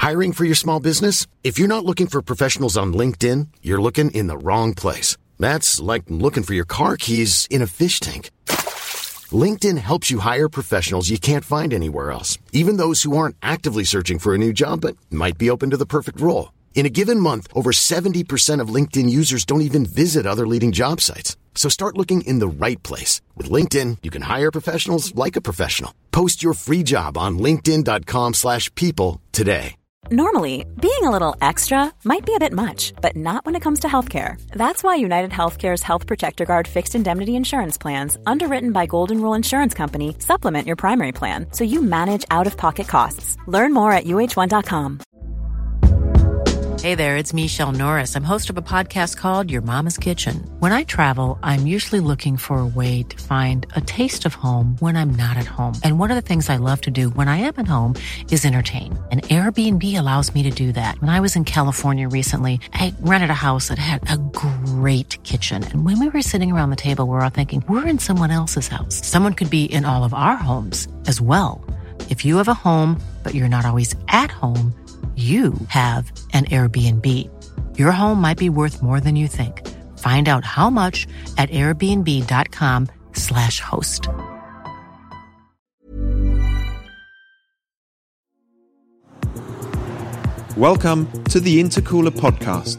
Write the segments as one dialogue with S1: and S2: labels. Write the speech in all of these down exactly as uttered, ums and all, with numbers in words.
S1: Hiring for your small business? If you're not looking for professionals on LinkedIn, you're looking in the wrong place. That's like looking for your car keys in a fish tank. LinkedIn helps you hire professionals you can't find anywhere else, even those who aren't actively searching for a new job but might be open to the perfect role. In a given month, over seventy percent of LinkedIn users don't even visit other leading job sites. So start looking in the right place. With LinkedIn, you can hire professionals like a professional. Post your free job on linkedin.com slash people today.
S2: Normally, being a little extra might be a bit much, but not when it comes to healthcare. That's why United Healthcare's Health Protector Guard fixed indemnity insurance plans, underwritten by Golden Rule Insurance Company, supplement your primary plan so you manage out-of-pocket costs. Learn more at U H one dot com.
S3: Hey there, it's Michelle Norris. I'm host of a podcast called Your Mama's Kitchen. When I travel, I'm usually looking for a way to find a taste of home when I'm not at home. And one of the things I love to do when I am at home is entertain. And Airbnb allows me to do that. When I was in California recently, I rented a house that had a great kitchen. And when we were sitting around the table, we were all thinking, we're in someone else's house. Someone could be in all of our homes as well. If you have a home, but you're not always at home, you have an Airbnb. Your home might be worth more than you think. Find out how much at airbnb.com slash host.
S4: Welcome to the Intercooler Podcast.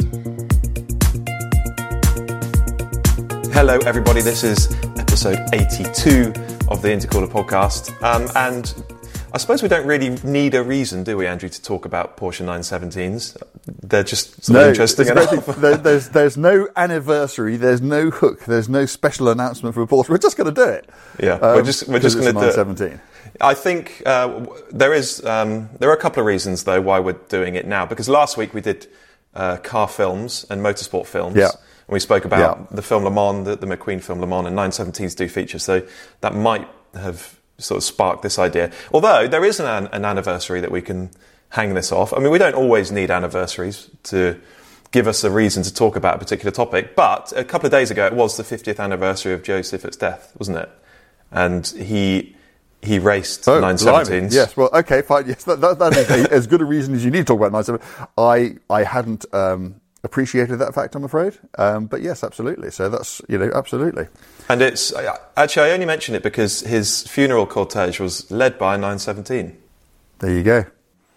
S4: Hello, everybody. This is episode eighty-two of the Intercooler Podcast. Um, and I suppose we don't really need a reason, do we, Andrew, to talk about Porsche nine seventeens? They're just sort of
S5: no,
S4: interesting enough.
S5: there, there's, there's no anniversary, there's no hook, there's no special announcement for Porsche. We're just going to do it.
S4: Yeah, um, we're just we're just going to do it.
S5: nine seventeen.
S4: I think uh, there is um, there are a couple of reasons though why we're doing it now. Because last week we did uh, car films and motorsport films.
S5: Yeah.
S4: And we spoke about
S5: yeah.
S4: the film Le Mans, the, the McQueen film Le Mans, and nine seventeens do feature. So that might have sort of sparked this idea. Although there is an, an anniversary that we can hang this off. I mean, we don't always need anniversaries to give us a reason to talk about a particular topic. But a couple of days ago, it was the fiftieth anniversary of Joe Siffert's death, wasn't it? And he he raced
S5: oh,
S4: nine seventeens.
S5: Yes, well, okay, fine. Yes, that, that, that is a, as good a reason as you need to talk about nine seventeen. I, I hadn't um, appreciated that fact, I'm afraid. Um, but yes, absolutely. So that's, you know, absolutely.
S4: And it's, actually, I only mention it because his funeral cortege was led by a nine seventeen.
S5: There you go.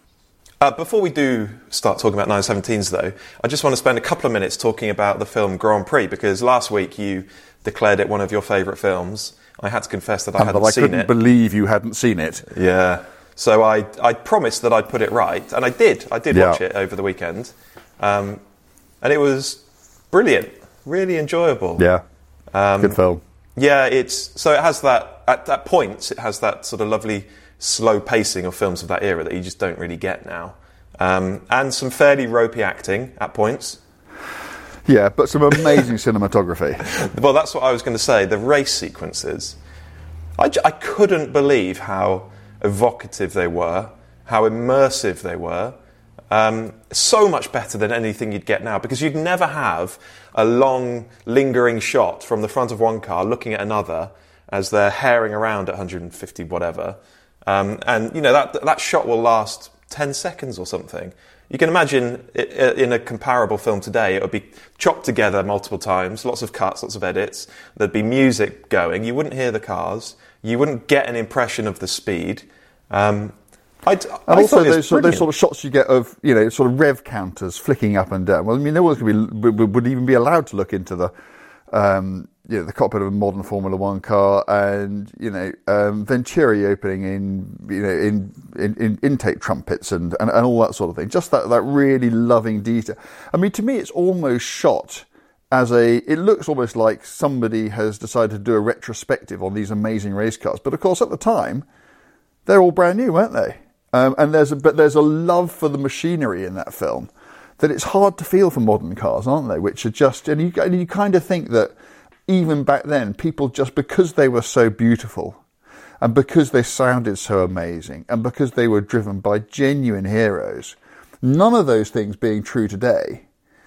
S4: Uh, before we do start talking about nine seventeens, though, I just want to spend a couple of minutes talking about the film Grand Prix, because last week you declared it one of your favourite films. I had to confess that I
S5: and
S4: hadn't
S5: I
S4: seen it.
S5: couldn't believe you hadn't seen it.
S4: Yeah. So I, I promised that I'd put it right, and I did. I did
S5: yeah.
S4: watch it over the weekend. Um, and it was brilliant, really enjoyable.
S5: Yeah.
S4: Um,
S5: Good film.
S4: Yeah, it's so it has that at that points it has that sort of lovely slow pacing of films of that era that you just don't really get now, um, and some fairly ropey acting at points.
S5: Yeah, but some amazing cinematography.
S4: Well, that's what I was going to say. The race sequences, I, I couldn't believe how evocative they were, how immersive they were. Um, so much better than anything you'd get now, because you'd never have a long, lingering shot from the front of one car looking at another as they're herring around at one hundred fifty whatever. Um, and, you know, that that shot will last ten seconds or something. You can imagine it, in a comparable film today, it would be chopped together multiple times, lots of cuts, lots of edits. There'd be music going. You wouldn't hear the cars. You wouldn't get an impression of the speed. Um, I'd,
S5: and
S4: I
S5: also those,
S4: those
S5: those sort of shots you get of, you know, sort of rev counters flicking up and down. Well, I mean, no one could be, would, would even be allowed to look into the, um, you know, the cockpit of a modern Formula One car, and you know, um, Venturi opening in, you know, in, in, in intake trumpets and, and, and all that sort of thing. Just that, that really loving detail. I mean, to me, it's almost shot as a. It looks almost like somebody has decided to do a retrospective on these amazing race cars. But of course, at the time, they're all brand new, weren't they? Um, and there's a, but there's a love for the machinery in that film that it's hard to feel for modern cars, aren't they? Which are just, and you, and you kind of think that even back then, people just, because they were so beautiful and because they sounded so amazing and because they were driven by genuine heroes, none of those things being true today,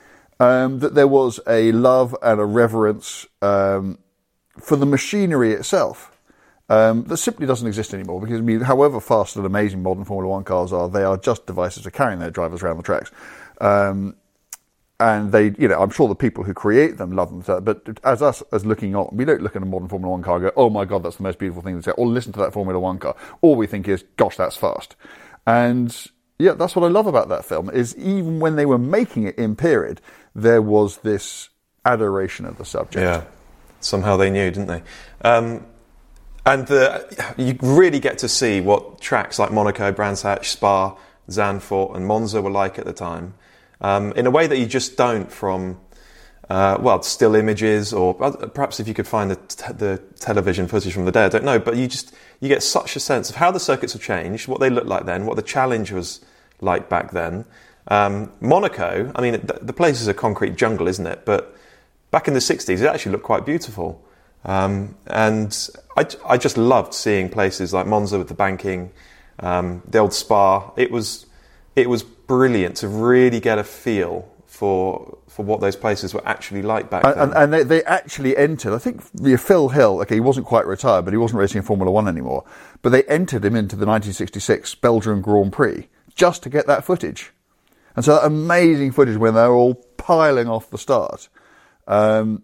S5: um, that there was a love and a reverence um, for the machinery itself. Um, that simply doesn't exist anymore because, I mean, however fast and amazing modern Formula One cars are, they are just devices for carrying their drivers around the tracks. Um, and they, you know, I'm sure the people who create them love them, but as us, as looking on, we don't look at a modern Formula One car and go, oh my God, that's the most beautiful thing to say, or listen to that Formula One car. All we think is, gosh, that's fast. And yeah, that's what I love about that film, is even when they were making it in period, there was this adoration of the subject.
S4: Yeah, somehow they knew, didn't they? Um, And the, you really get to see what tracks like Monaco, Brands Hatch, Spa, Zandvoort and Monza were like at the time, um, in a way that you just don't from, uh, well, still images, or perhaps if you could find the, t- the television footage from the day, I don't know, but you just, you get such a sense of how the circuits have changed, what they looked like then, what the challenge was like back then. Um, Monaco, I mean, the, the place is a concrete jungle, isn't it? But back in the sixties, it actually looked quite beautiful. Um, and I, I just loved seeing places like Monza with the banking, um, the old Spa. It was it was brilliant to really get a feel for for what those places were actually like back
S5: and,
S4: then.
S5: And, and they, they actually entered, I think yeah, Phil Hill, okay, he wasn't quite retired, but he wasn't racing in Formula One anymore, but they entered him into the nineteen sixty-six Belgian Grand Prix just to get that footage. And so that amazing footage when they're all piling off the start, um,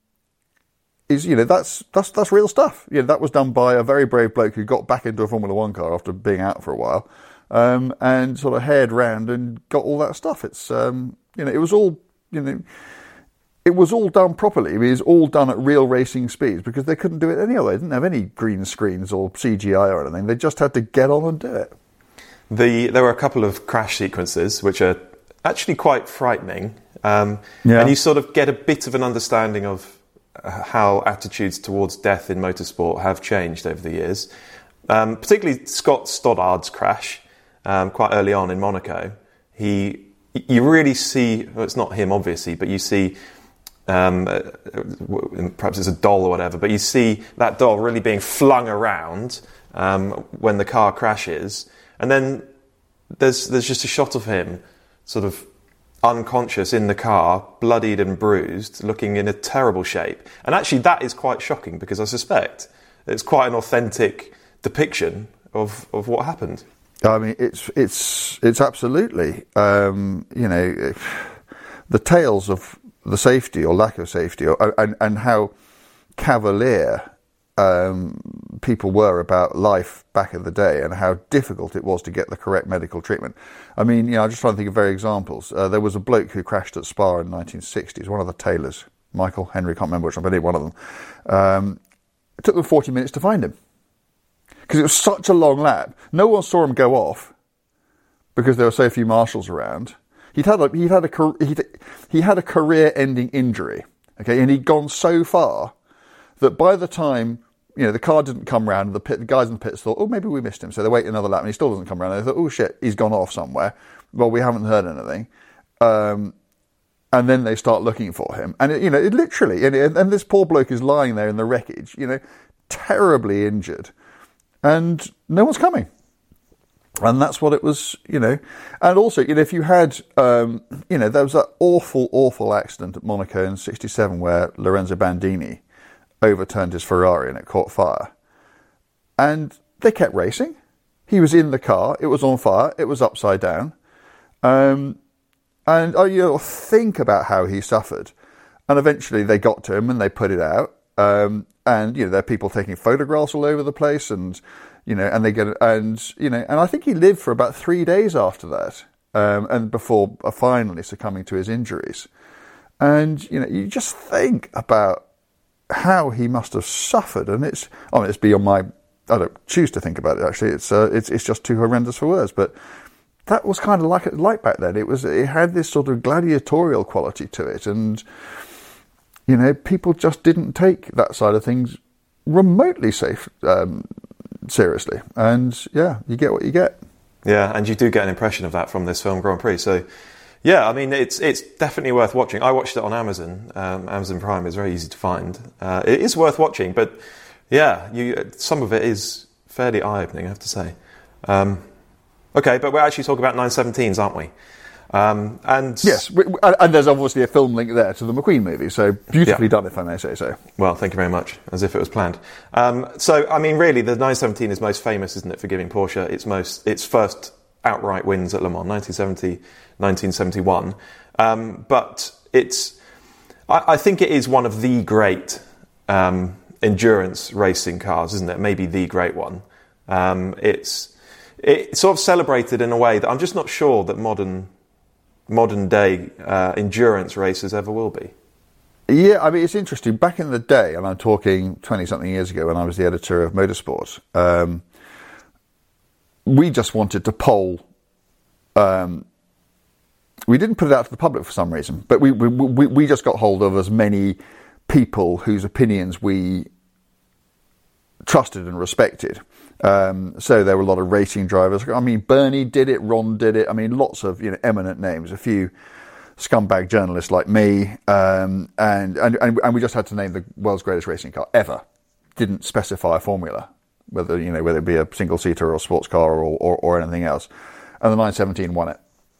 S5: is, you know, that's that's that's real stuff. You know, that was done by a very brave bloke who got back into a Formula One car after being out for a while, um, and sort of haired round and got all that stuff. It's um, you know, it was all you know, it was all done properly. I mean, it was all done at real racing speeds because they couldn't do it any other way. They didn't have any green screens or C G I or anything. They just had to get on and do it.
S4: The there were a couple of crash sequences which are actually quite frightening, um,
S5: yeah.
S4: and you sort of get a bit of an understanding of how attitudes towards death in motorsport have changed over the years. Um, particularly Scott Stoddard's crash, um, quite early on in Monaco. He, you really see, well, it's not him obviously, but you see, um, uh, perhaps it's a doll or whatever, but you see that doll really being flung around um, when the car crashes, and then there's there's just a shot of him sort of unconscious in the car, bloodied and bruised, looking in a terrible shape. And actually that is quite shocking because I suspect it's quite an authentic depiction of, of what happened.
S5: I mean, it's it's it's absolutely, um, you know, the tales of the safety or lack of safety, or, and, and how cavalier um, people were about life back in the day and how difficult it was to get the correct medical treatment. I mean, you know, I'm just trying to think of very examples. Uh, there was a bloke who crashed at Spa in the nineteen sixties, one of the Taylors, Michael, Henry, can't remember which one, but one of them. Um, it took them forty minutes to find him because it was such a long lap. No one saw him go off because there were so few marshals around. He'd had a, he'd had a, he'd, he had a career-ending injury, okay, and he'd gone so far that by the time, you know, the car didn't come round, the pit, the guys in the pits thought, oh, maybe we missed him. So they wait another lap and he still doesn't come round. They thought, oh shit, he's gone off somewhere. Well, we haven't heard anything. Um, and then they start looking for him. And, it, you know, it literally, and, and this poor bloke is lying there in the wreckage, you know, terribly injured. And no one's coming. And that's what it was, you know. And also, you know, if you had, um, you know, there was that awful, awful accident at Monaco in sixty-seven where Lorenzo Bandini overturned his Ferrari and it caught fire. And they kept racing. He was in the car. It was on fire. It was upside down. Um, and oh, you know, think about how he suffered. And eventually they got to him and they put it out. Um, and, you know, there are people taking photographs all over the place and, you know, and they get, and, you know, and I think he lived for about three days after that. Um, and before finally succumbing to his injuries. And, you know, you just think about how he must have suffered, and it's, I mean, it's beyond my, I don't choose to think about it actually, it's uh, it's it's just too horrendous for words, but that was kind of like like back then. It was, it had this sort of gladiatorial quality to it, and, you know, people just didn't take that side of things remotely safe, um, seriously, and yeah, you get what you get.
S4: Yeah, and you do get an impression of that from this film Grand Prix, so yeah, I mean, it's it's definitely worth watching. I watched it on Amazon. Um, Amazon Prime is very easy to find. Uh, it is worth watching, but yeah, you, some of it is fairly eye-opening, I have to say. Um, okay, but we're actually talking about nine seventeens, aren't we? Um, and
S5: yes, and there's obviously a film link there to the McQueen movie, so beautifully yeah. done, if I may say so.
S4: Well, thank you very much, as if it was planned. Um, so, I mean, really, the nine seventeen is most famous, isn't it, for giving Porsche its most its first outright wins at Le Mans, nineteen seventy, nineteen seventy-one. Um, but it's, I, I think it is one of the great um, endurance racing cars, isn't it? Maybe the great one. Um, it's it's sort of celebrated in a way that I'm just not sure that modern modern day uh, endurance racers ever will be.
S5: Yeah, I mean, it's interesting. Back in the day, and I'm talking twenty-something years ago when I was the editor of Motorsport, um, we just wanted to poll. Um, we didn't put it out to the public for some reason, but we, we, we, we just got hold of as many people whose opinions we trusted and respected. Um, so there were a lot of racing drivers. I mean, Bernie did it, Ron did it. I mean, lots of, you know, eminent names, a few scumbag journalists like me, um, and, and, and we just had to name the world's greatest racing car ever. Didn't specify a formula, whether, you know, whether it be a single seater or a sports car or, or, or anything else. And the nine seventeen won it.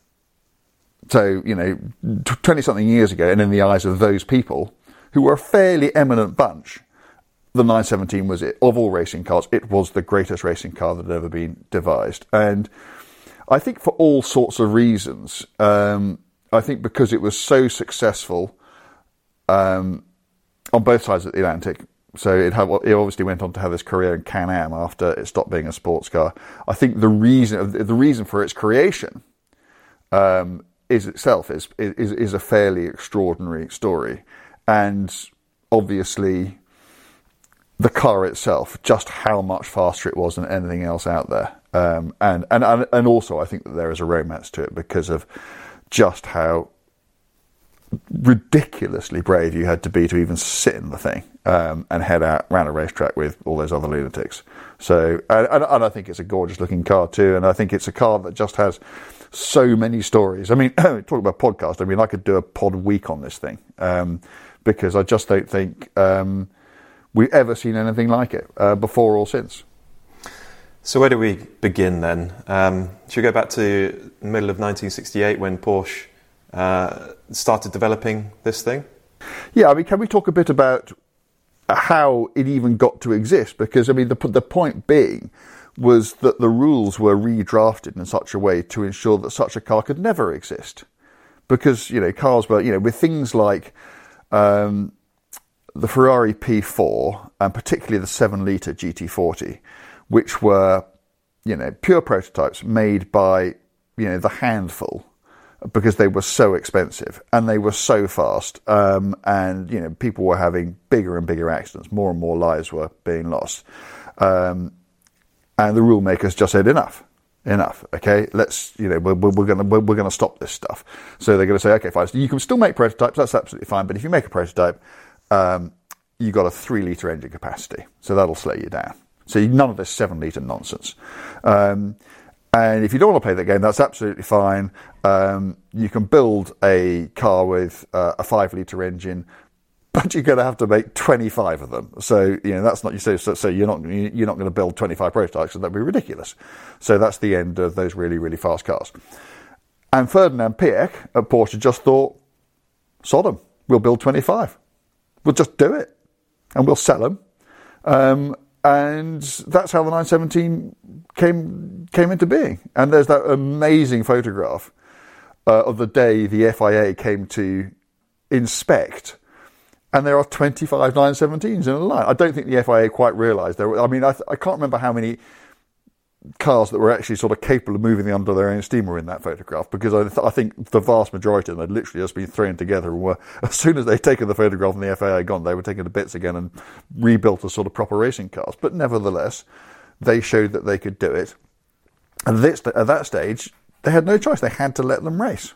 S5: So, you know, twenty something years ago, and in the eyes of those people, who were a fairly eminent bunch, the nine seventeen was it. Of all racing cars, it was the greatest racing car that had ever been devised. And I think for all sorts of reasons, um, I think because it was so successful um, on both sides of the Atlantic, so it, had, it obviously went on to have this career in Can-Am after it stopped being a sports car. I think the reason the reason for its creation um, is itself is, is is a fairly extraordinary story. And obviously, the car itself, just how much faster it was than anything else out there. Um, and, and, and also, I think that there is a romance to it because of just how ridiculously brave you had to be to even sit in the thing um, and head out around a racetrack with all those other lunatics. So, and, and I think it's a gorgeous looking car too. And I think it's a car that just has so many stories. I mean, talk about podcast. I mean, I could do a pod week on this thing. Um, because I just don't think um, we've ever seen anything like it uh, before or since.
S4: So where do we begin then? Um, should we go back to the middle of nineteen sixty-eight when Porsche uh, started developing this thing?
S5: Yeah, I mean, can we talk a bit about how it even got to exist? Because, I mean, the, the point being was that the rules were redrafted in such a way to ensure that such a car could never exist. Because, you know, cars were, you know, with things like Um, the Ferrari P four and particularly the seven litre G T forty, which were, you know, pure prototypes made by, you know, the handful because they were so expensive and they were so fast. Um, and, you know, people were having bigger and bigger accidents. More and more lives were being lost. Um, and the rule makers just said enough. Enough, okay? Let's, you know, we're, we're going to we're, we're going to stop this stuff. So they're going to say, okay, fine. So you can still make prototypes. That's absolutely fine. But if you make a prototype, um, you got a three litre engine capacity, so that'll slow you down. So none of this seven litre nonsense. Um, and if you don't want to play that game, that's absolutely fine. Um, you can build a car with uh, a five litre engine, but you're going to have to make twenty-five of them. So, you know, that's not, you say, so, so you're not, you're not going to build twenty-five prototypes, so that'd be ridiculous. So that's the end of those really, really fast cars. And Ferdinand Piëch at Porsche just thought, sod 'em, we'll build twenty-five. We'll just do it. And we'll sell them. Um, and that's how the nine seventeen came, came into being. And there's that amazing photograph uh, of the day the F I A came to inspect. And there are twenty-five nine seventeens in a line. I don't think the F I A quite realised there were. I mean, I, th- I can't remember how many cars that were actually sort of capable of moving under their own steam were in that photograph, because I, th- I think the vast majority of them had literally just been thrown together and were, as soon as they'd taken the photograph and the F I A had gone, they were taken to bits again and rebuilt as sort of proper racing cars. But nevertheless, they showed that they could do it. And this, at that stage, they had no choice. They had to let them race.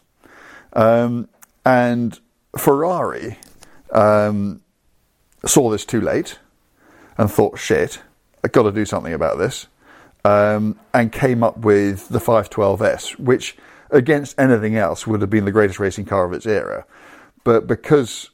S5: Um, and Ferrari Um, saw this too late and thought, shit, I've got to do something about this, um, and came up with the five twelve S, which against anything else would have been the greatest racing car of its era. But because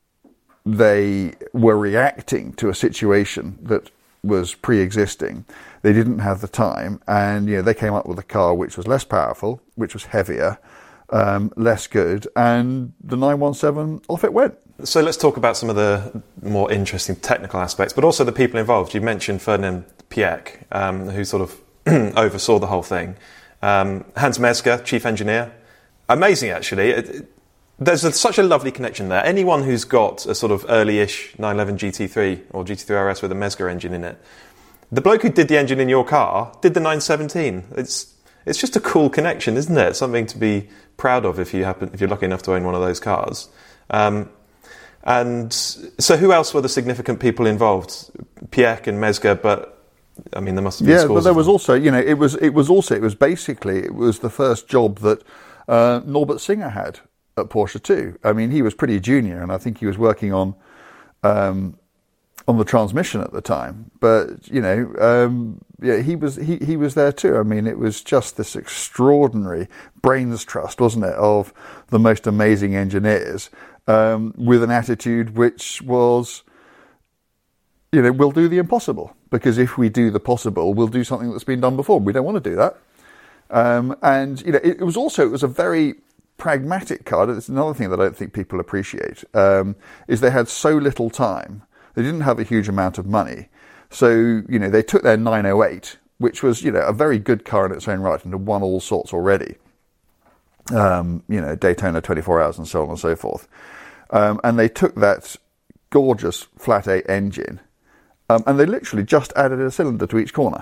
S5: they were reacting to a situation that was pre-existing, they didn't have the time, and you know, they came up with a car which was less powerful, which was heavier, um, less good, and the nine one seven, off it went.
S4: So let's talk about some of the more interesting technical aspects, but also the people involved. You mentioned Ferdinand Piëch, um, who sort of oversaw the whole thing. Um, Hans Mezger, chief engineer. Amazing, actually. It, it, there's a, such a lovely connection there. Anyone who's got a sort of early-ish nine eleven G T three or G T three R S with a Mezger engine in it, the bloke who did the engine in your car did the nine seventeen. It's it's just a cool connection, isn't it? Something to be proud of if you happen if you're lucky enough to own one of those cars. Um, And so who else were the significant people involved? Piëch and Mezger, but I mean, there must have been
S5: yeah,
S4: scores
S5: but there
S4: of
S5: was
S4: them.
S5: also, you know, it was it was also, it was basically, it was the first job that uh, Norbert Singer had at Porsche too. I mean, he was pretty junior, and I think he was working on um, on the transmission at the time. But, you know, um, yeah, he was he, he was there too. I mean, it was just this extraordinary brains trust, wasn't it, of the most amazing engineers. Um, with an attitude which was, you know, we'll do the impossible, because if we do the possible, we'll do something that's been done before. We don't want to do that. Um, and, you know, it, it was also, it was a very pragmatic car. It's another thing that I don't think people appreciate, um, is they had so little time. They didn't have a huge amount of money. So, you know, they took their nine oh eight, which was, you know, a very good car in its own right and had won all sorts already. Um, you know, Daytona twenty-four hours and so on and so forth. Um, and they took that gorgeous flat eight engine um, and they literally just added a cylinder to each corner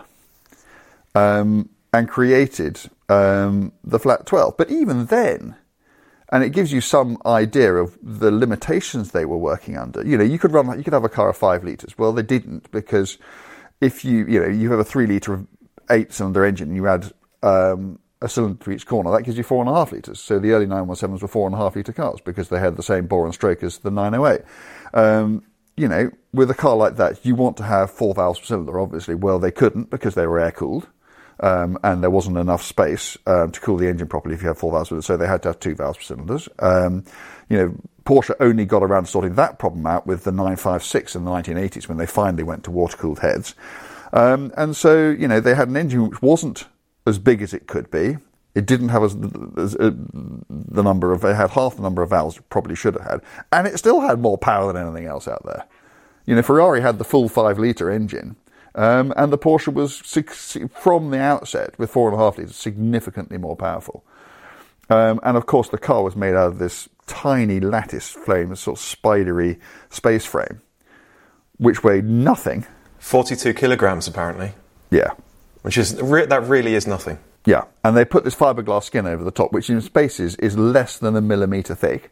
S5: um, and created um, the flat twelve. But even then, and it gives you some idea of the limitations they were working under. You know, you could run, you could have a car of five litres. Well, they didn't, because if you, you know, you have a three litre eight-cylinder engine and you add um, a cylinder to each corner, that gives you four and a half litres. So the early nine one sevens were four and a half litre cars because they had the same bore and stroke as the nine oh eight. Um, you know, with a car like that, you want to have four valves per cylinder, obviously. Well, they couldn't because they were air-cooled, um, and there wasn't enough space um, to cool the engine properly if you had four valves per cylinder, so they had to have two valves per cylinders. Um, you know, Porsche only got around to sorting that problem out with the nine fifty-six in the nineteen eighties when they finally went to water-cooled heads. Um, and so, you know, they had an engine which wasn't as big as it could be. It didn't have as, as, uh, the number of, it had half the number of valves it probably should have had. And it still had more power than anything else out there. You know, Ferrari had the full five litre engine, um, and the Porsche was, six, from the outset, with four and a half litres, significantly more powerful. Um, and of course, the car was made out of this tiny lattice frame, sort of spidery space frame, which weighed nothing.
S4: forty-two kilograms, apparently.
S5: Yeah.
S4: Which is, that really is nothing.
S5: Yeah, and they put this fiberglass skin over the top, which in spaces is less than a millimetre thick.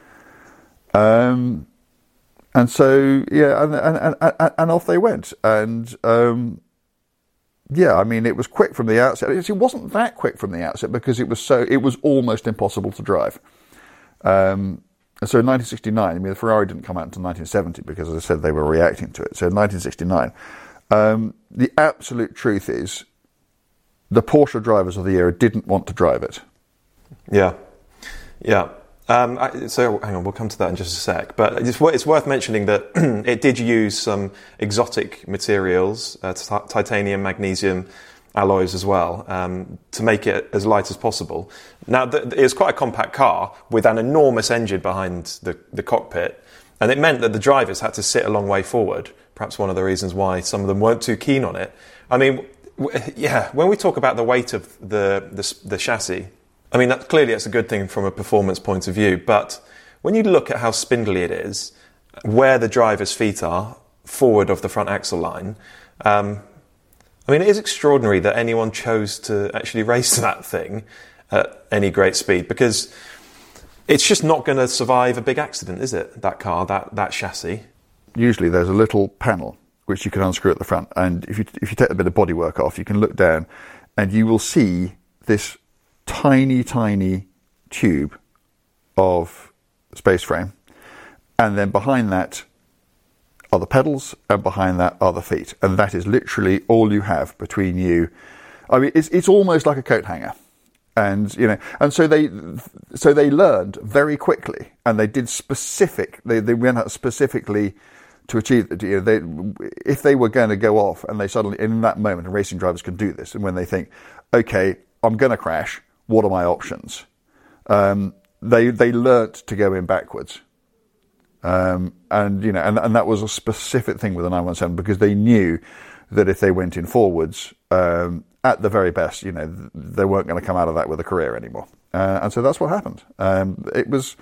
S5: Um, and so, yeah, and, and, and, and off they went. And, um, yeah, I mean, it was quick from the outset. It wasn't that quick from the outset because it was so, it was almost impossible to drive. Um, and so in nineteen sixty-nine, I mean, the Ferrari didn't come out until nineteen seventy because, as I said, they were reacting to it. So in nineteen sixty-nine, um, the absolute truth is, the Porsche drivers of the era didn't want to drive it.
S4: Yeah, yeah. Um, I, so hang on, we'll come to that in just a sec. But it's, it's worth mentioning that it did use some exotic materials, uh, t- titanium, magnesium alloys as well, um, to make it as light as possible. Now, th- it was quite a compact car with an enormous engine behind the, the cockpit, and it meant that the drivers had to sit a long way forward. Perhaps one of the reasons why some of them weren't too keen on it. I mean, yeah, when we talk about the weight of the, the the chassis, I mean, that, clearly it's a good thing from a performance point of view, but when you look at how spindly it is, where the driver's feet are, forward of the front axle line, um, I mean, it is extraordinary that anyone chose to actually race that thing at any great speed, because it's just not going to survive a big accident, is it, that car, that, that chassis?
S5: Usually there's a little panel which you can unscrew at the front, and if you if you take a bit of bodywork off, you can look down and you will see this tiny tiny tube of space frame, and then behind that are the pedals, and behind that are the feet, and that is literally all you have between you. I mean, it's it's almost like a coat hanger, and you know, and so they so they learned very quickly, and they did specific. They they went out specifically to achieve, you know, they, if they were going to go off and they suddenly, in that moment, and racing drivers can do this, and when they think, okay, I'm going to crash, what are my options? um, they they learnt to go in backwards. Um, and you know, and, and that was a specific thing with the nine one seven, because they knew that if they went in forwards, um, at the very best, you know, they weren't going to come out of that with a career anymore. Uh, and so that's what happened. Um, it was,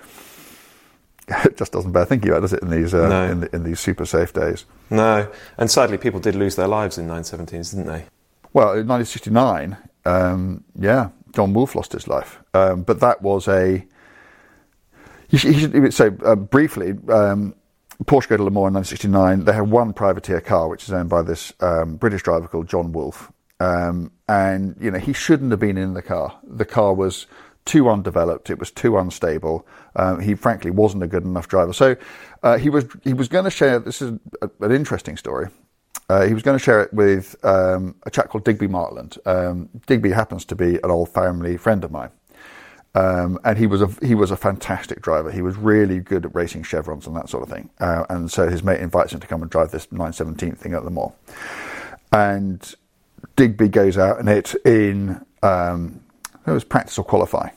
S5: it just doesn't bear thinking about, does it, in these uh,
S4: no.
S5: in, in these super safe days?
S4: No, and sadly, people did lose their lives in nine seventeens, didn't they?
S5: Well, in nineteen sixty-nine, um, yeah, John Wolfe lost his life, um, but that was a. You should, you should, so uh, briefly, um, Porsche go to Le Mans in nineteen sixty-nine. They have one privateer car, which is owned by this um, British driver called John Wolfe, um, and you know he shouldn't have been in the car. The car was too undeveloped. It was too unstable. Um, he frankly wasn't a good enough driver. So uh, he was he was going to share. This is a, an interesting story. Uh, he was going to share it with um, a chap called Digby Martland. Um, Digby happens to be an old family friend of mine. Um, and he was a he was a fantastic driver. He was really good at racing chevrons and that sort of thing. Uh, and so his mate invites him to come and drive this nine seventeen thing at the Mans. And Digby goes out in it in um, it was practice or qualify.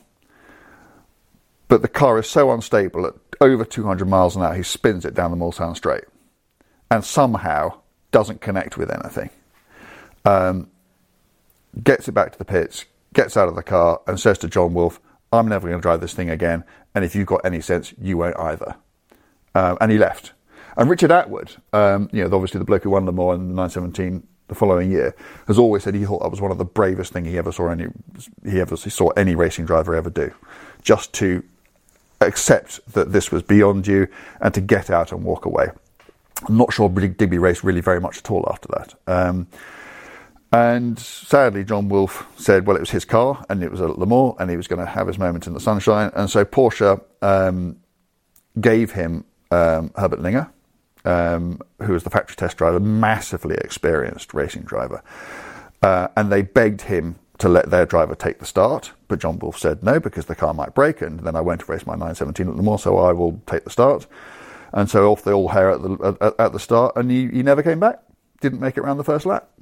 S5: But the car is so unstable at over two hundred miles an hour, he spins it down the Mulsanne Straight, and somehow doesn't connect with anything. Um, gets it back to the pits, gets out of the car, and says to John Wolfe, I'm never going to drive this thing again, and if you've got any sense, you won't either. Um, and he left. And Richard Atwood, um, you know, obviously the bloke who won Le Mans in nine seventeen the following year, has always said he thought that was one of the bravest things he ever saw any he ever saw any racing driver ever do, just to accept that this was beyond you and to get out and walk away. I'm not sure Digby raced really very much at all after that. Um, And sadly, John Wolfe said, well, it was his car and it was at Le Mans and he was going to have his moment in the sunshine. And so Porsche um, gave him um, Herbert Linger, um, who was the factory test driver, massively experienced racing driver. Uh, and they begged him to let their driver take the start. But John Wolfe said no, because the car might break and then I won't race my nine seventeen at Le Mans, so I will take the start. And so off they all hair at the, at, at the start, and he, he never came back. Didn't make it around the first lap.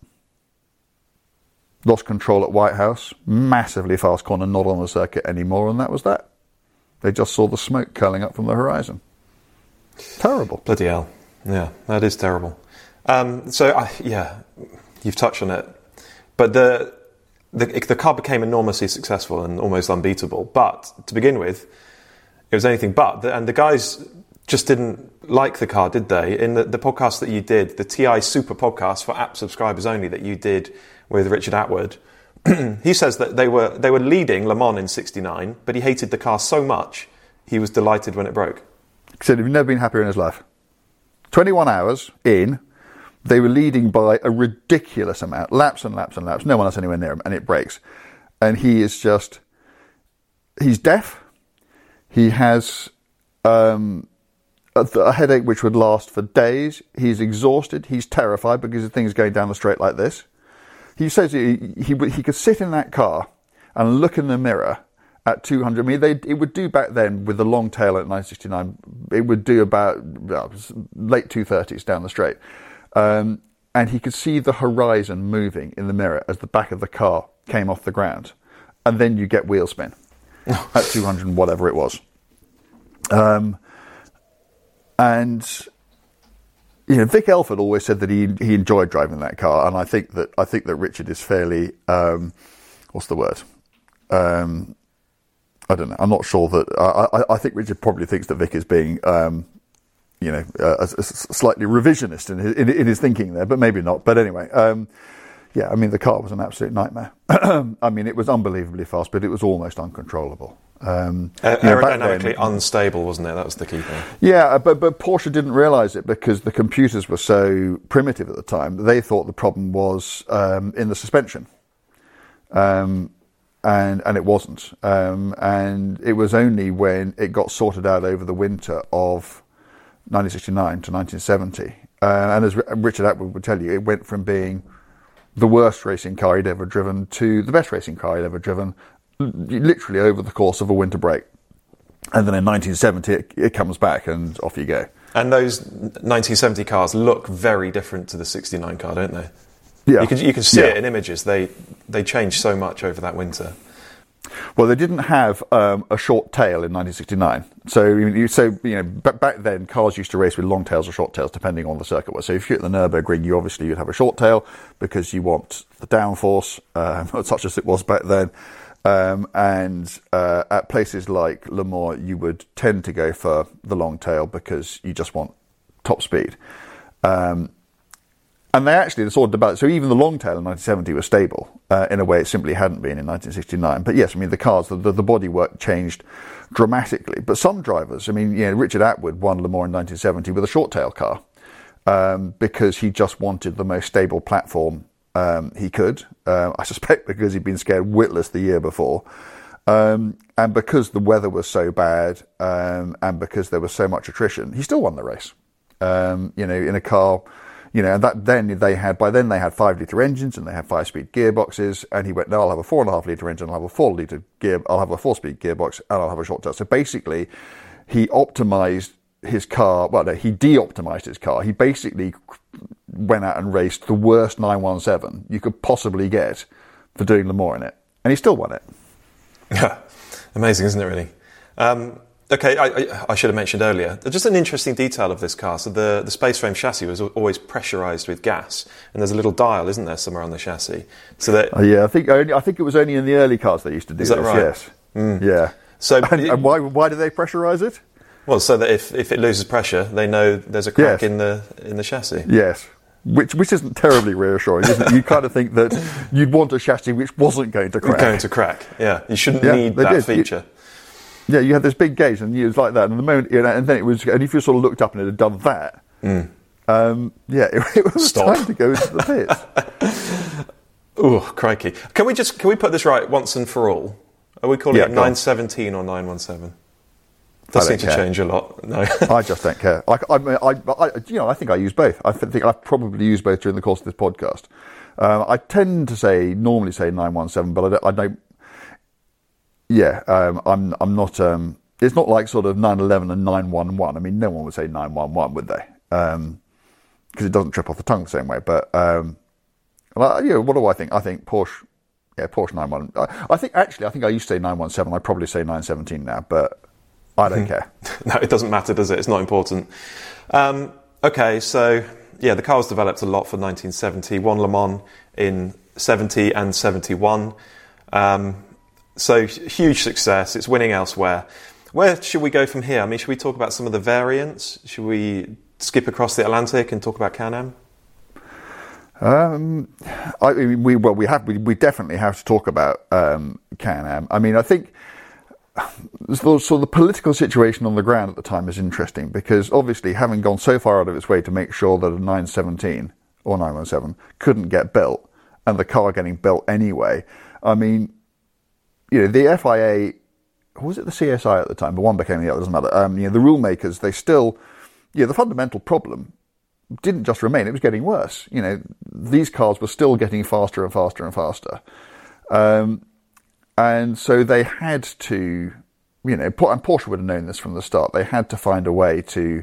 S5: Lost control at Whitehouse, massively fast corner, not on the circuit anymore, and that was that. They just saw the smoke curling up from the horizon. Terrible.
S4: Bloody hell. Yeah, that is terrible. Um, so, I, yeah, you've touched on it. But the, the the car became enormously successful and almost unbeatable. But, to begin with, it was anything but. And the guys just didn't like the car, did they? In the, the podcast that you did, the T I Super podcast for app subscribers only that you did with Richard Atwood, he says that they were they were leading Le Mans in sixty-nine, but he hated the car so much he was delighted when it broke.
S5: He said he'd never been happier in his life. twenty-one hours in, they were leading by a ridiculous amount, laps and laps and laps, no one else anywhere near him, and it breaks. And he is just, he's deaf, he has um, a, a headache which would last for days, he's exhausted, he's terrified because the thing's going down the straight like this. He says he, he he could sit in that car and look in the mirror at two hundred. I mean, they, it would do back then with the long tail at nine sixty-nine. It would do about well, late two thirties down the straight, um, and he could see the horizon moving in the mirror as the back of the car came off the ground, and then you get wheel spin at two hundred, whatever it was, um, and. You know, Vic Elford always said that he he enjoyed driving that car, and I think that I think that Richard is fairly um, what's the word? Um, I don't know. I'm not sure that I, I, I think Richard probably thinks that Vic is being um, you know uh, a, a slightly revisionist in his, in, in his thinking there, but maybe not. But anyway, um, yeah. I mean, the car was an absolute nightmare. I mean, it was unbelievably fast, but it was almost uncontrollable. Um,
S4: uh,
S5: you know,
S4: aerodynamically
S5: then,
S4: unstable, wasn't it? That was the key thing.
S5: Yeah, but but Porsche didn't realise it because the computers were so primitive at the time. They thought the problem was um, in the suspension, um, and and it wasn't. Um, and it was only when it got sorted out over the winter of nineteen sixty-nine to nineteen seventy, uh, and as Richard Atwood would tell you, it went from being the worst racing car he'd ever driven to the best racing car he'd ever driven. Literally over the course of a winter break. And then in nineteen seventy it, it comes back and off you go.
S4: And those nineteen seventy cars look very different to the sixty-nine car, don't they?
S5: Yeah.
S4: You can, you can see
S5: yeah.
S4: it in images. They they changed so much over that winter.
S5: Well, they didn't have um, a short tail in nineteen sixty-nine. So, you, so you know, b- back then, cars used to race with long tails or short tails, depending on the circuit was. So, if you're at the Nürburgring, you obviously you'd have a short tail because you want the downforce, um, such as it was back then. Um, and uh, at places like Le Mans, you would tend to go for the long tail because you just want top speed. Um, And they actually sort of developed, so even the long tail in nineteen seventy was stable uh, in a way it simply hadn't been in nineteen sixty-nine. But yes, I mean, the cars, the, the, the bodywork changed dramatically. But some drivers, I mean, you know, Richard Atwood won Le Mans in nineteen seventy with a short tail car um, because he just wanted the most stable platform um, he could. Uh, I suspect because he'd been scared witless the year before. Um, and because the weather was so bad um, and because there was so much attrition, he still won the race, um, you know, in a car. You know, and that then they had, by then they had five litre engines and they had five speed gearboxes. And he went, no, I'll have a four and a half litre engine, I'll have a four litre gear, I'll have a four speed gearbox, and I'll have a short tail. So basically, he optimized his car. Well, no, he de-optimized his car. He basically went out and raced the worst nine one seven you could possibly get for doing Le Mans in it. And he still won it.
S4: Yeah, amazing, isn't it, really? Um, Okay, I, I, I should have mentioned earlier, just an interesting detail of this car. So the, the space frame chassis was always pressurised with gas, and there's a little dial, isn't there, somewhere on the chassis? So that
S5: uh, yeah, I think only, I think it was only in the early cars they used to do
S4: is that
S5: this.
S4: Right?
S5: Yes, mm. yeah. So and, it, and why why do they pressurise it?
S4: Well, so that if, if it loses pressure, they know there's a crack
S5: yes.
S4: in the in the chassis.
S5: Yes. Which which isn't terribly reassuring, isn't it? You kind of think that you'd want a chassis which wasn't going to crack.
S4: Going to crack, yeah. You shouldn't
S5: yeah,
S4: need that
S5: did.
S4: feature.
S5: You, Yeah, you had this big gauge, and it was like that. And the moment, you know, and then it was, and if you sort of looked up and it had done that, mm. um, yeah, it, it was
S4: Stop.
S5: time to go into the pits.
S4: Oh, crikey! Can we just can we put this right once and for all? Are we calling
S5: yeah,
S4: it nine seventeen or nine one seven? Does seem to
S5: care.
S4: change a lot. No,
S5: I just don't care. I, I, I, I, you know, I think I use both. I think I've probably used both during the course of this podcast. Um, I tend to say normally say nine one seven, but I don't. I don't Yeah, um, I'm. I'm not. Um, it's not like sort of nine eleven and nine one one. I mean, no one would say nine one one, would they? Because um, it doesn't trip off the tongue the same way. But um, well, you know, what do I think? I think Porsche. Yeah, Porsche nine one. I, I think actually, I think I used to say nine one seven. I probably say nine seventeen now, but I don't care.
S4: No, it doesn't matter, does it? It's not important. Um, okay, so yeah, the car was developed a lot for nineteen seventy. Won Le Mans in seventy and seventy-one. Um, So, huge success. It's winning elsewhere. Where should we go from here? I mean, should we talk about some of the variants? Should we skip across the Atlantic and talk about Can-Am?
S5: Um, I mean, we well, we have we, we definitely have to talk about um, Can-Am. I mean, I think so, so the political situation on the ground at the time is interesting because obviously, having gone so far out of its way to make sure that a nine seventeen or nine one seven couldn't get built, and the car getting built anyway. I mean. You know, the F I A, or was it the C S I at the time? But one became the other, doesn't matter. Um, you know, the rule makers, they still, you know, the fundamental problem didn't just remain, it was getting worse. You know, these cars were still getting faster and faster and faster. Um, and so they had to, you know, and Porsche would have known this from the start, they had to find a way to,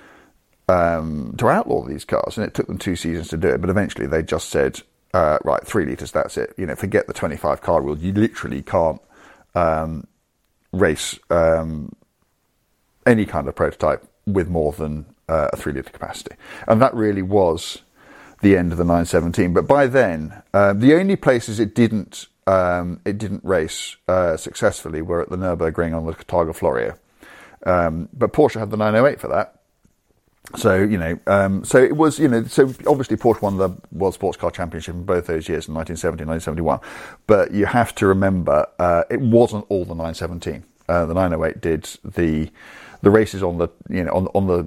S5: um, to outlaw these cars. And it took them two seasons to do it, but eventually they just said, Uh, right, three litres, that's it. You know, forget the twenty-five car rule. You literally can't um, race um, any kind of prototype with more than uh, a three litre capacity. And that really was the end of the nine seventeen. But by then, uh, the only places it didn't um, it didn't race uh, successfully were at the Nürburgring on the Targa Florio. Um, but Porsche had the nine oh eight for that. So, you know, um, so it was, you know, so obviously Porsche won the World Sports Car Championship in both those years, in nineteen seventy and nineteen seventy-one. But you have to remember, uh, it wasn't all the nine seventeen. Uh, the nine oh eight did the the races on the, you know, on, on the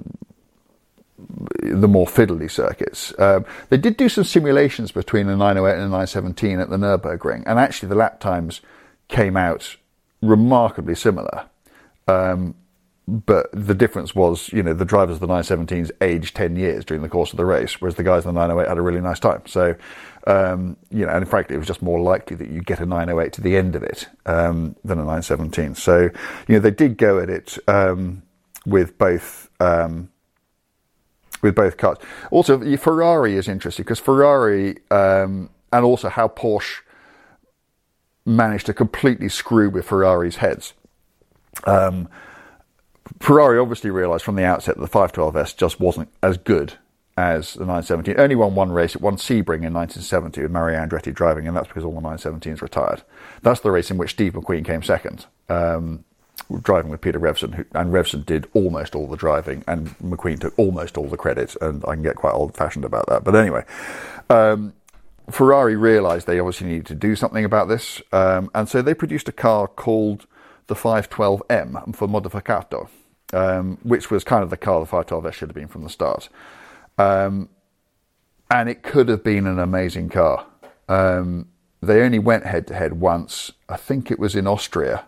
S5: the more fiddly circuits. Um, they did do some simulations between the nine oh eight and the nine seventeen at the Nürburgring, and actually the lap times came out remarkably similar. Um, But the difference was, you know, the drivers of the nine seventeens aged ten years during the course of the race, whereas the guys in the nine oh eight had a really nice time. So, um, you know, and frankly, it was just more likely that you get a nine oh eight to the end of it um, than a nine seventeen. So, you know, they did go at it um, with both um, with both cars. Also, Ferrari is interesting because Ferrari um, and also how Porsche managed to completely screw with Ferrari's heads. Um, Ferrari obviously realised from the outset that the five twelve S just wasn't as good as the nine seventeen. It only won one race. It won Sebring in nineteen seventy with Mario Andretti driving, and that's because all the nine seventeens retired. That's the race in which Steve McQueen came second, um, driving with Peter Revson, who, and Revson did almost all the driving, and McQueen took almost all the credit, and I can get quite old-fashioned about that. But anyway, um, Ferrari realised they obviously needed to do something about this, um, and so they produced a car called the five twelve M for Modificato, um, which was kind of the car the five twelve S should have been from the start. Um, and it could have been an amazing car. Um, they only went head-to-head once. I think it was in Austria.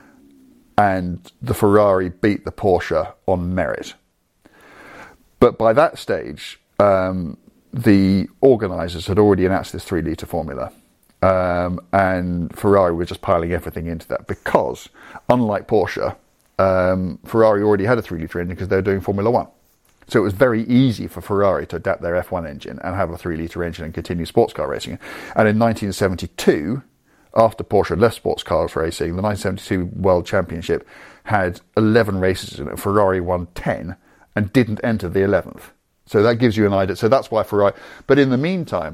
S5: And the Ferrari beat the Porsche on merit. But by that stage, um, the organisers had already announced this three litre formula. Um, and Ferrari were just piling everything into that because, unlike Porsche, um, Ferrari already had a three litre engine because they were doing Formula One. So it was very easy for Ferrari to adapt their F one engine and have a three litre engine and continue sports car racing. And in nineteen seventy-two, after Porsche had left sports cars racing, the nineteen seventy-two World Championship had eleven races in it. Ferrari won ten and didn't enter the eleventh. So that gives you an idea. So that's why Ferrari... But in the meantime,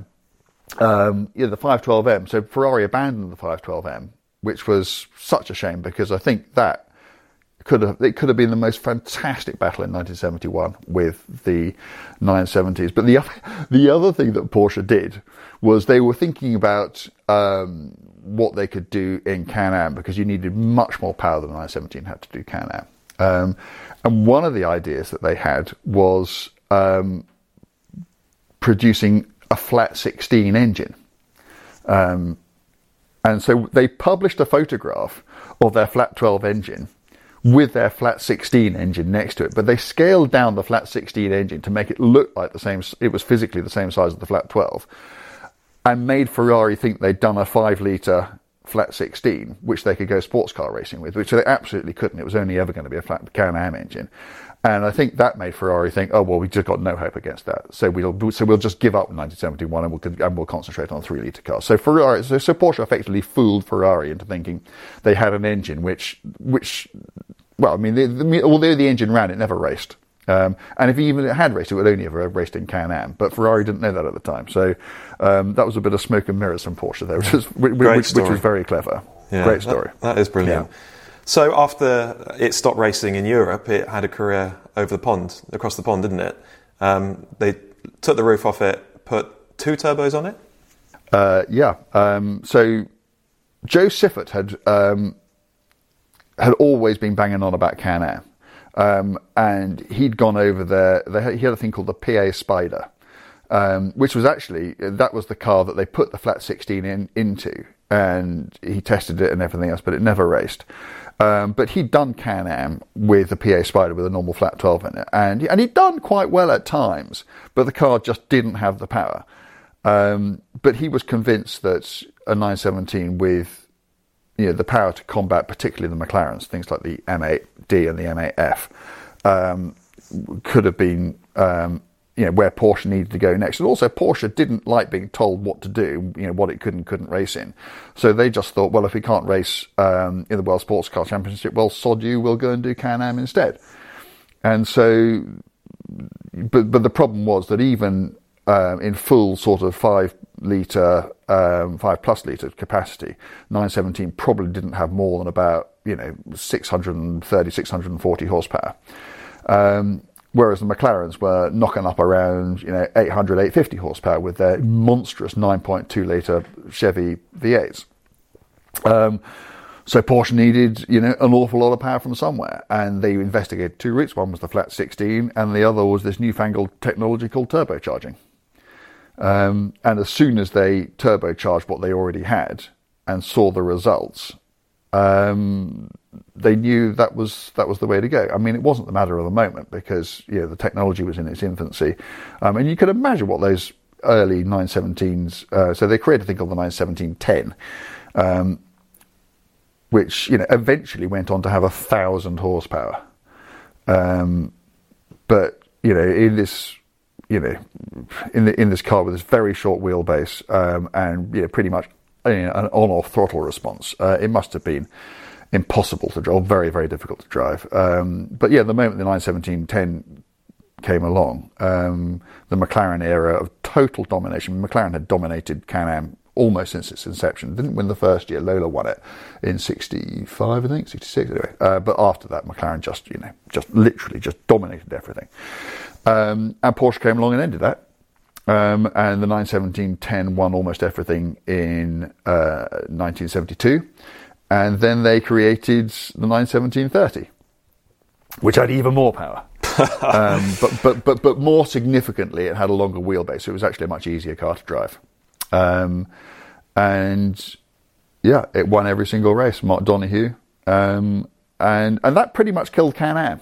S5: um, yeah, the five twelve M, so Ferrari abandoned the five twelve M, which was such a shame because I think that could have it could have been the most fantastic battle in nineteen seventy-one with the nine seventies. But the other, the other thing that Porsche did was they were thinking about um, what they could do in Can-Am, because you needed much more power than the nine seventeen had to do Can-Am. Um, and one of the ideas that they had was um, producing a flat sixteen engine. Um, and so they published a photograph of their flat twelve engine with their flat sixteen engine next to it, but they scaled down the flat sixteen engine to make it look like the same, it was physically the same size as the flat twelve, and made Ferrari think they'd done a five litre flat sixteen, which they could go sports car racing with, which they absolutely couldn't. It was only ever going to be a flat Can-Am engine. And I think that made Ferrari think, oh, well, we've just got no hope against that. So we'll so we'll just give up in nineteen seventy-one and we'll, and we'll concentrate on three litre cars. So Ferrari, so, so Porsche effectively fooled Ferrari into thinking they had an engine which, which well, I mean, the, the, although the engine ran, it never raced. Um, and if even it had raced, it would only ever have raced in Can-Am. But Ferrari didn't know that at the time. So um, that was a bit of smoke and mirrors from Porsche there, which was, which, which, which was very clever.
S4: Yeah,
S5: Great story.
S4: That, that is brilliant. Yeah. So after it stopped racing in Europe, it had a career over the pond, across the pond, didn't it? Um, they took the roof off it, put two turbos on it?
S5: Uh, yeah. Um, so Joe Siffert had um, had always been banging on about Can-Am. Um, and he'd gone over there. They had, he had a thing called the P A Spider, um, which was actually, that was the car that they put the flat sixteen in, into. And he tested it and everything else, but it never raced. Um, but he'd done Can-Am with the P A Spider with a normal flat twelve in it. And, and he'd done quite well at times, but the car just didn't have the power. Um, but he was convinced that a nine seventeen with, you know, the power to combat particularly the McLarens, things like the M eight D and the M eight F, um, could have been, um, you know, where Porsche needed to go next. And also Porsche didn't like being told what to do, you know, what it could and couldn't race in. So they just thought, well, if we can't race um, in the World Sports Car Championship, well, sod you, we'll go and do Can-Am instead. And so, but, but the problem was that even um, in full sort of five litre, um, five plus litre capacity, nine seventeen probably didn't have more than about, you know, six hundred thirty, six hundred forty horsepower. Um, whereas the McLarens were knocking up around, you know, eight hundred, eight fifty horsepower with their monstrous nine point two litre Chevy V eights. Um, so Porsche needed, you know, an awful lot of power from somewhere, and they investigated two routes. One was the flat sixteen, and the other was this newfangled technology called turbocharging. Um, and as soon as they turbocharged what they already had and saw the results, um, they knew that was that was the way to go. I mean, it wasn't the matter of the moment because, you know, the technology was in its infancy, um, and you could imagine what those early nine seventeens. Uh, so they created a thing called the nine seventeen ten, um, which, you know, eventually went on to have a thousand horsepower. Um, but you know, in this. You know, in the, in this car with this very short wheelbase um, and, you know, pretty much you know, an on-off throttle response. Uh, it must have been impossible to drive, very, very difficult to drive. Um, but yeah, the moment the nine seventeen ten came along, um, the McLaren era of total domination. McLaren had dominated Can-Am almost since its inception. Didn't win the first year. Lola won it in sixty-five, I think, sixty-six anyway. Uh, but after that, McLaren just, you know, just literally just dominated everything. Um, and Porsche came along and ended that. Um, and the nine seventeen ten won almost everything in uh, nineteen seventy-two. And then they created the nine seventeen thirty, which had even more power. um, but, but, but, but more significantly, it had a longer wheelbase. So it was actually a much easier car to drive. Um, and yeah, it won every single race, Mark Donohue. Um, and, and that pretty much killed Can-Am.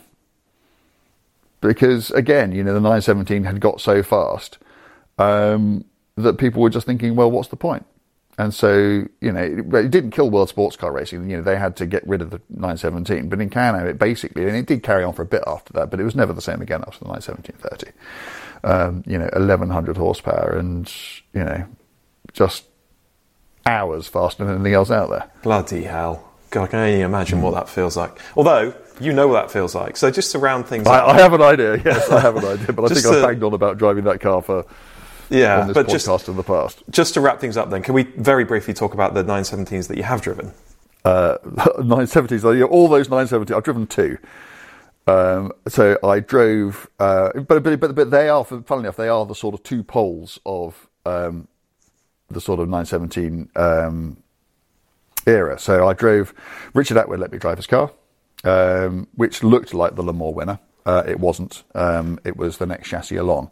S5: Because again, you know, the nine seventeen had got so fast, um, that people were just thinking, well, what's the point? And so, you know, it, it didn't kill World Sports Car Racing. You know, they had to get rid of the nine seventeen. But in Can-Am, it basically, and it did carry on for a bit after that, but it was never the same again after the nine seventeen thirty. Um, you know, eleven hundred horsepower and, you know, just hours faster than anything else out there.
S4: Bloody hell. God, I can only imagine mm. what that feels like. Although, you know what that feels like. So just to round things
S5: I,
S4: up.
S5: I have an idea, yes, I have an idea. But I think
S4: to,
S5: I've banged on about driving that car for
S4: yeah,
S5: on this
S4: but
S5: podcast
S4: just,
S5: in the past.
S4: Just to wrap things up then, can we very briefly talk about the nine seventeens that you have driven?
S5: Uh, nine seventies, all those nine seventies, I've driven two. Um, so I drove, uh, but, but but but they are, funnily enough, they are the sort of two poles of um, the sort of nine seventeen um, era. So I drove, Richard Atwood let me drive his car, um, which looked like the Le Mans winner. Uh, it wasn't. Um, it was the next chassis along.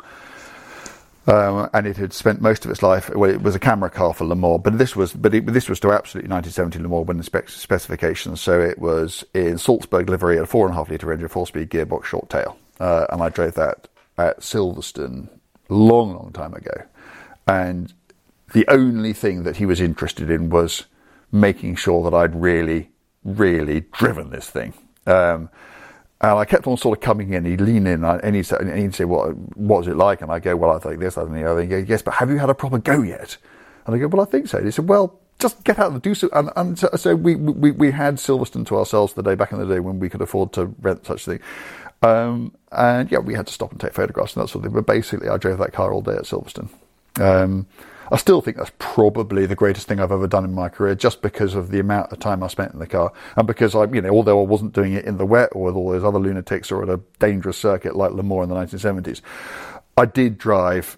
S5: Um, and it had spent most of its life. Well, it was a camera car for Le Mans, but this was, but it, this was to absolutely nineteen seventy Le Mans winning spec- specifications. So it was in Salzburg livery, a four and a half litre engine, four-speed gearbox, short tail, uh, and I drove that at Silverstone long, long time ago. And the only thing that he was interested in was making sure that I'd really, really driven this thing. Um, And I kept on sort of coming in. He'd lean in and he'd say, and he'd say what, what was it like? And I go, well, I think this, I think the other. And he'd go, yes, but have you had a proper go yet? And I go, well, I think so. And he said, well, just get out and do so. And, and so, so we, we, we had Silverstone to ourselves the day back in the day when we could afford to rent such a thing. Um, and yeah, we had to stop and take photographs and that sort of thing. But basically, I drove that car all day at Silverstone. Um, I still think that's probably the greatest thing I've ever done in my career, just because of the amount of time I spent in the car, and because I, you know, although I wasn't doing it in the wet or with all those other lunatics or at a dangerous circuit like Le Mans in the nineteen seventies, I did drive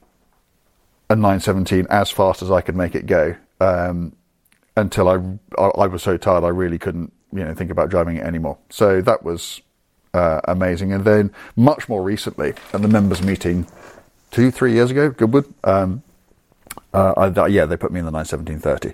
S5: a nine seventeen as fast as I could make it go, um, until I, I I was so tired I really couldn't, you know, think about driving it anymore. So that was uh, amazing. And then much more recently, at the members meeting two, three years ago, Goodwood. Um, Uh, I, yeah, they put me in the nine seventeen thirty.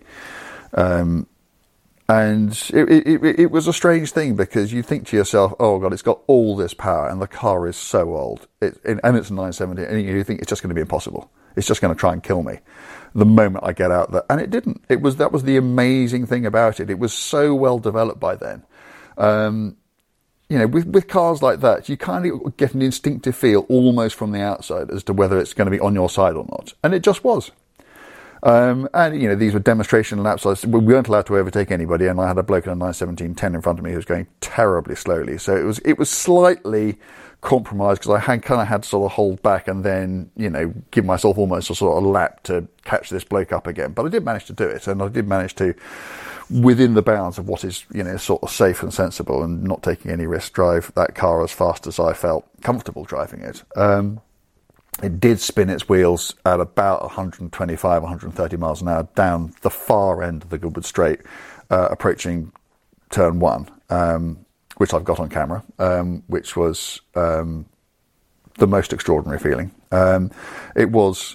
S5: Um, and it, it, it was a strange thing, because you think to yourself, oh God, it's got all this power and the car is so old. It, and it's a nine seventeen, and you think it's just going to be impossible. It's just going to try and kill me the moment I get out there. And it didn't. It was, that was the amazing thing about it. It was so well developed by then. Um, you know, with, with cars like that, you kind of get an instinctive feel almost from the outside as to whether it's going to be on your side or not. And it just was. Um, and, you know, these were demonstration laps. We weren't allowed to overtake anybody, and I had a bloke in a nine seventeen ten in front of me who was going terribly slowly. So it was it was slightly compromised, because I had kind of had to sort of hold back and then, you know, give myself almost a sort of lap to catch this bloke up again. But I did manage to do it, and I did manage to, within the bounds of what is, you know, sort of safe and sensible and not taking any risk, drive that car as fast as I felt comfortable driving it. Um, It did spin its wheels at about one twenty-five, one thirty miles an hour down the far end of the Goodwood Straight, uh, approaching turn one, um, which I've got on camera, um, which was um, the most extraordinary feeling. Um, it was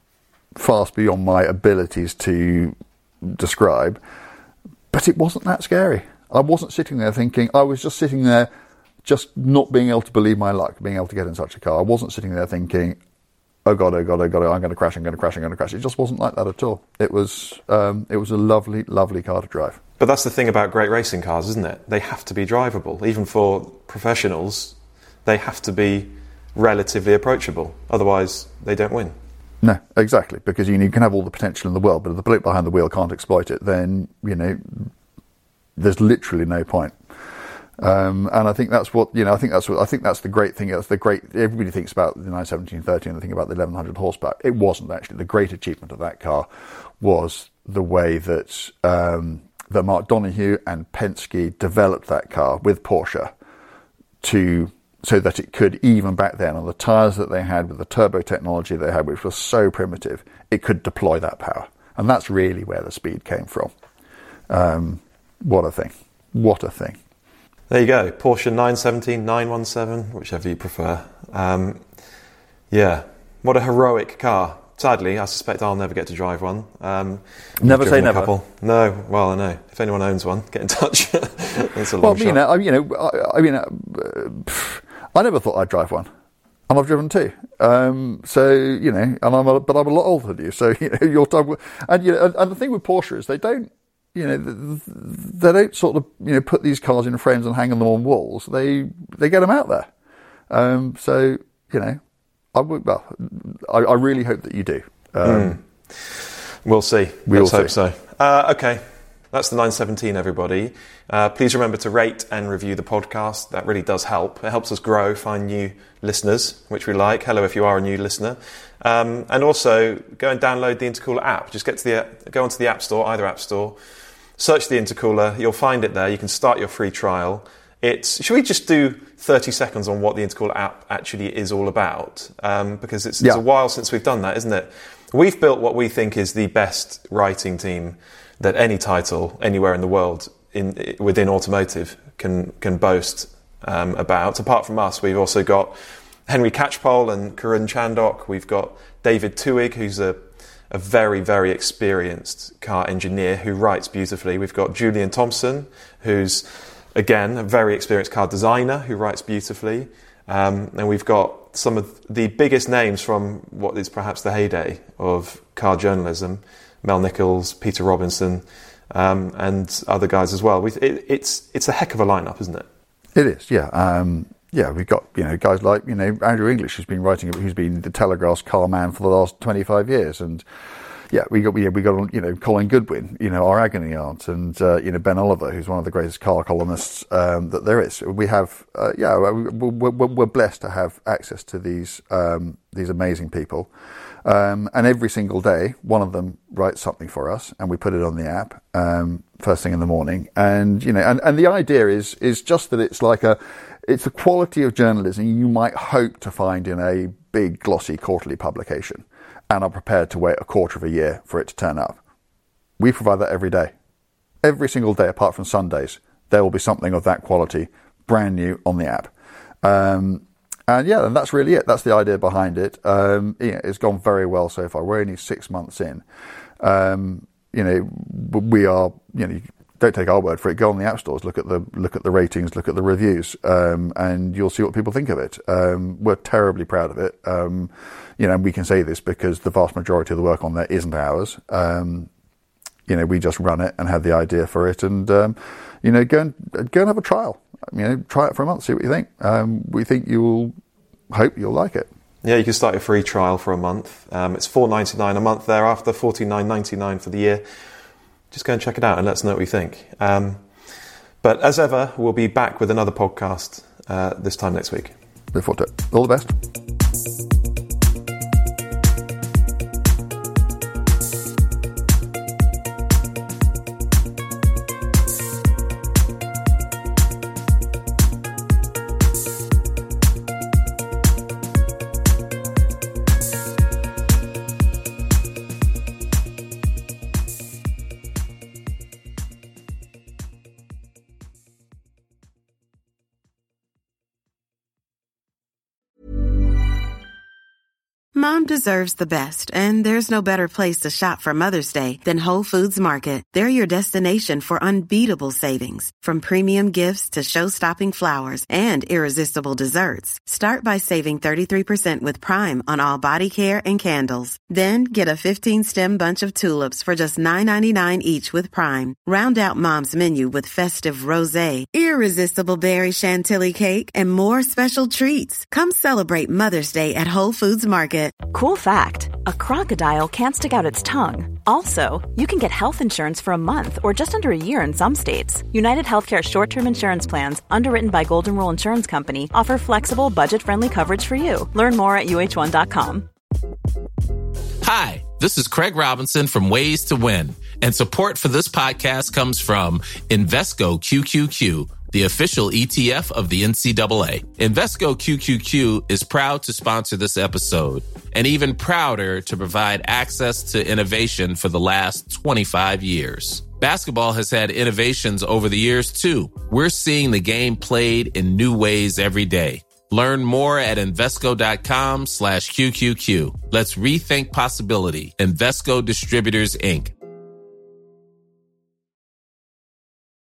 S5: fast beyond my abilities to describe, but it wasn't that scary. I wasn't sitting there thinking, I was just sitting there just not being able to believe my luck, being able to get in such a car. I wasn't sitting there thinking, oh God, oh God, oh God, I'm going to crash, I'm going to crash, I'm going to crash. It just wasn't like that at all. It was um, it was a lovely, lovely car to drive.
S4: But that's the thing about great racing cars, isn't it? They have to be drivable. Even for professionals, they have to be relatively approachable. Otherwise, they don't win.
S5: No, exactly, because you, know, you can have all the potential in the world, but if the bloke behind the wheel can't exploit it, then, you know, there's literally no point. Um, and I think that's what, you know, I think that's what, I think that's the great thing. That's the great, everybody thinks about the nine seventeen thirty and they think about the eleven hundred horsepower. It wasn't actually. The great achievement of that car was the way that, um, that Mark Donoghue and Penske developed that car with Porsche to, so that it could, even back then, on the tyres that they had with the turbo technology they had, which was so primitive, it could deploy that power. And that's really where the speed came from. Um, what a thing. What a thing.
S4: There you go, Porsche nine seventeen, nine seventeen, whichever you prefer. Um, yeah, what a heroic car. Sadly, I suspect I'll never get to drive one. Um,
S5: never say never.
S4: Couple. No, well, I know. If anyone owns one, get in touch. That's a long
S5: well,
S4: shot.
S5: you know, I, you know, I, I mean, uh, pff, I never thought I'd drive one, and I've driven two. Um, so you know, and I'm, a, but I'm a lot older than you. So you know, your time. And you know, and, and the thing with Porsche is they don't. You know, they don't sort of, you know, put these cars in frames and hang them on walls. They they get them out there. Um, so, you know, I would, well, I, I really hope that you do. Um,
S4: mm. We'll see.
S5: We'll
S4: Let's
S5: see.
S4: hope so. Uh, okay, that's the nine seventeen, everybody. Uh, please remember to rate and review the podcast. That really does help. It helps us grow, find new listeners, which we like. Hello if you are a new listener. Um, and also, go and download the Intercooler app. Just get to the go onto the App Store, either App Store. Search the Intercooler, you'll find it there. You can start your free trial. It's, should we just do thirty seconds on what the Intercooler app actually is all about? Um, because it's, it's
S5: yeah.
S4: a while since we've done that, isn't it? We've built what we think is the best writing team that any title anywhere in the world in within automotive can can boast um, about. Apart from us, we've also got Henry Catchpole and Karun Chandok. We've got David Tuig, who's a a very, very experienced car engineer who writes beautifully. We've got Julian Thompson, who's, again, a very experienced car designer who writes beautifully. Um, and we've got some of the biggest names from what is perhaps the heyday of car journalism, Mel Nichols, Peter Robinson, um, and other guys as well. We, it, it's it's a heck of a lineup, isn't it?
S5: It is, yeah. Um, yeah, we've got, you know, guys like, you know, Andrew English, who's been writing, who's been the Telegraph's car man for the last twenty-five years. And yeah, we got, we, we got, you know, Colin Goodwin, you know, our agony aunt, and, uh, you know, Ben Oliver, who's one of the greatest car columnists um, that there is. We have, uh, yeah, we're, we're, we're blessed to have access to these, um, these amazing people. Um, and every single day, one of them writes something for us, and we put it on the app um, first thing in the morning. And you know, and, and the idea is is just that it's like a, it's the quality of journalism you might hope to find in a big glossy quarterly publication, and are prepared to wait a quarter of a year for it to turn up. We provide that every day, every single day, apart from Sundays. There will be something of that quality, brand new on the app. Um, And yeah, and that's really it. That's the idea behind it. Um, yeah, it's gone very well so far. We're only six months in. Um, you know, we are. You know, don't take our word for it. Go on the app stores, look at the look at the ratings, look at the reviews, um, and you'll see what people think of it. Um, we're terribly proud of it. Um, you know, and we can say this because the vast majority of the work on there isn't ours. Um, you know, we just run it and have the idea for it, and um, you know, go and go and have a trial. You know, try it for a month, see what you think. Um, we think you'll, hope you'll like it.
S4: Yeah, you can start your free trial for a month. Um, it's four dollars ninety-nine a month thereafter, forty-nine ninety-nine for the year. Just go and check it out and let us know what you think. Um, but as ever, we'll be back with another podcast uh, this time next week.
S5: Look forward to it. All the best.
S6: Mom deserves the best, and there's no better place to shop for Mother's Day than Whole Foods Market. They're your destination for unbeatable savings, from premium gifts to show-stopping flowers and irresistible desserts. Start by saving thirty-three percent with Prime on all body care and candles. Then get a fifteen-stem bunch of tulips for just nine ninety-nine each with Prime. Round out Mom's menu with festive rosé, irresistible berry chantilly cake, and more special treats. Come celebrate Mother's Day at Whole Foods Market.
S2: Cool fact, a crocodile can't stick out its tongue. Also, you can get health insurance for a month or just under a year in some states. United Healthcare short-term insurance plans, underwritten by Golden Rule Insurance Company, offer flexible, budget-friendly coverage for you. Learn more at U H one dot com.
S7: Hi, this is Craig Robinson from Ways to Win, and support for this podcast comes from Invesco Q Q Q, the official E T F of the N C double A. Invesco Q Q Q is proud to sponsor this episode, and even prouder to provide access to innovation for the last twenty-five years. Basketball has had innovations over the years, too. We're seeing the game played in new ways every day. Learn more at Invesco.com slash QQQ. Let's rethink possibility. Invesco Distributors, Incorporated.